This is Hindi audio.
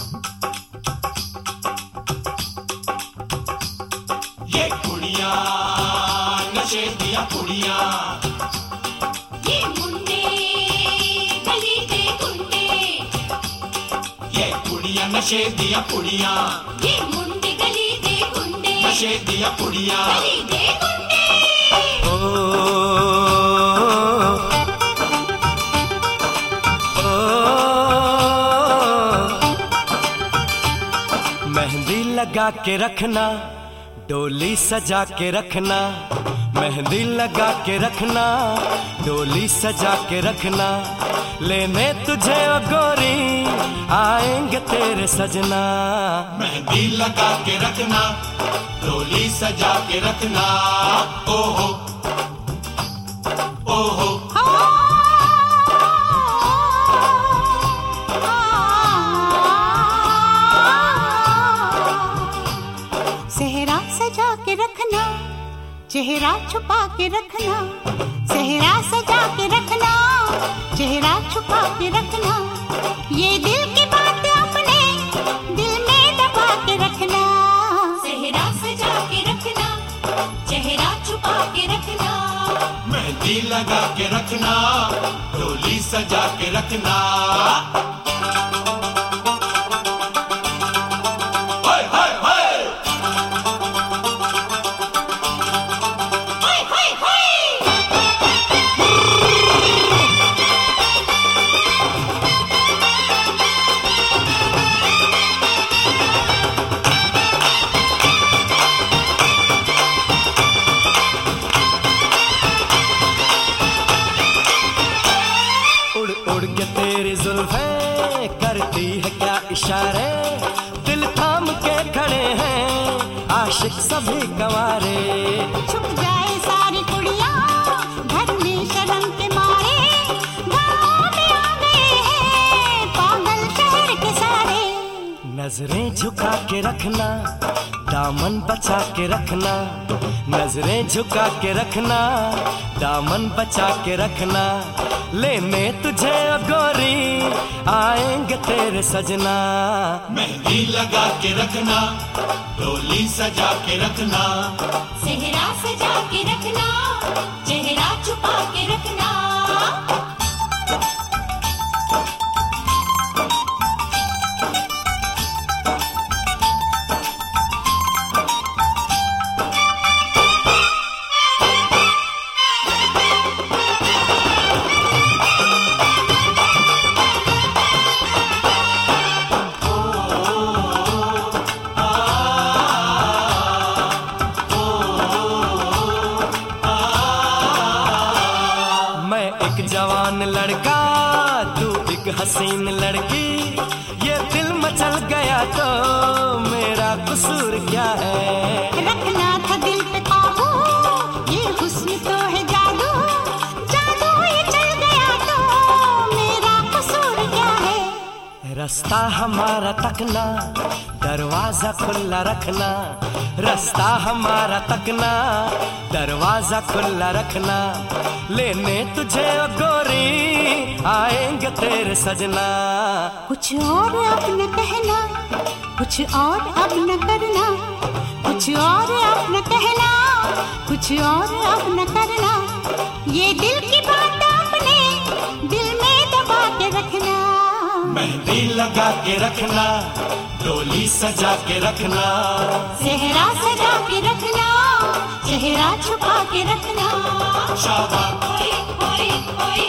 ये कुड़ियां नशे दिया कुड़ियां, ये मुंडे गली दे गुंडे, ये कुड़ियां नशे दिया कुड़ियां, ये मुंडे गली दे गुंडे, नशे दिया कुड़ियां। गली दे गुंडे। मेहंदी लगा के रखना, डोली सजा के रखना, मेहंदी लगा के रखना, डोली सजा के रखना, लेने तुझे ओ गोरी आएंगे तेरे सजना। मेहंदी लगा के रखना, डोली सजा के रखना, ओहो ओहो। सेहरा सजा के रखना, चेहरा छुपा के रखना, सेहरा सजा के रखना, चेहरा छुपा के रखना, ये दिल की बात अपने दिल में दबा के रखना। सेहरा सजा के रखना, चेहरा छुपा के रखना, मेहंदी लगा के रखना, डोली सजा के रखना। उड़ के तेरी जुल्फें करती है क्या इशारे, दिल थाम के खड़े हैं आशिक सभी गवारे। छुप जाए सारी कुड़ियां घर में शर्म के मारे, गाँव में आ गए हैं पागल शहर के सारे। नजरें झुका के रखना, दामन बचा के रखना, नजरें झुका के रखना, दामन बचा के रखना, लेने तुझे ओ गोरी आएंगे तेरे सजना। मेहंदी लगा के रखना, डोली सजा के रखना, सेहरा सजा के रखना, चेहरा छुपा के रखना। जवान लड़का तू एक हसीन लड़की, ये दिल मचल गया तो मेरा कसूर क्या है। रखना था दिल पे काबू, ये हुस्न तो है जादू, जादू ये चल गया तो मेरा कसूर क्या है। रास्ता हमारा तकना, दरवाजा खुला रखना, रास्ता हमारा तकना, दरवाजा खुला रखना, लेने तुझे ओ गोरी आएंगे तेरे सजना। कुछ और अब न कहना, कुछ और अब न करना, कुछ और अब न कहना, कुछ और अब न करना, ये दिल की बात अपने दिल में दबा के रखना। मेहंदी लगा के रखना, डोली सजा के रखना, सेहरा सजा के रखना, चेहरा छुपा के रखना। शाबाश।